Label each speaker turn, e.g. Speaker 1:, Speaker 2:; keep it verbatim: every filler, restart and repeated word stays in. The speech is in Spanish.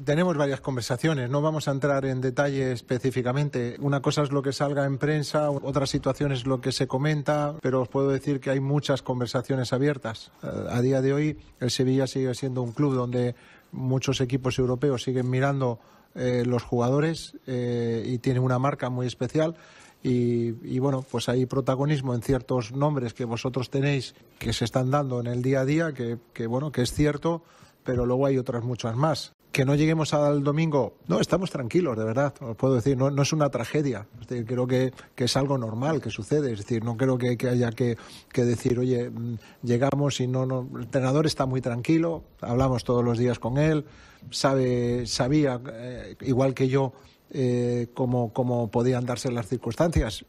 Speaker 1: tenemos varias conversaciones, no vamos a entrar en detalle específicamente. Una cosa es lo que salga en prensa, otra situación es lo que se comenta, pero os puedo decir que hay muchas conversaciones abiertas. A día de hoy el Sevilla sigue siendo un club donde muchos equipos europeos siguen mirando eh, los jugadores eh, y tiene una marca muy especial. Y, y bueno, pues hay protagonismo en ciertos nombres que vosotros tenéis que se están dando en el día a día, que, que bueno, que es cierto, pero luego hay otras muchas más. Que no lleguemos al domingo, no, estamos tranquilos, de verdad, os puedo decir, no, no es una tragedia. Es decir, creo que, que es algo normal que sucede, es decir, no creo que, que haya que, que decir, oye, llegamos y no, no, el entrenador está muy tranquilo, hablamos todos los días con él, sabe, sabía, eh, igual que yo, Eh, cómo, cómo podían darse las circunstancias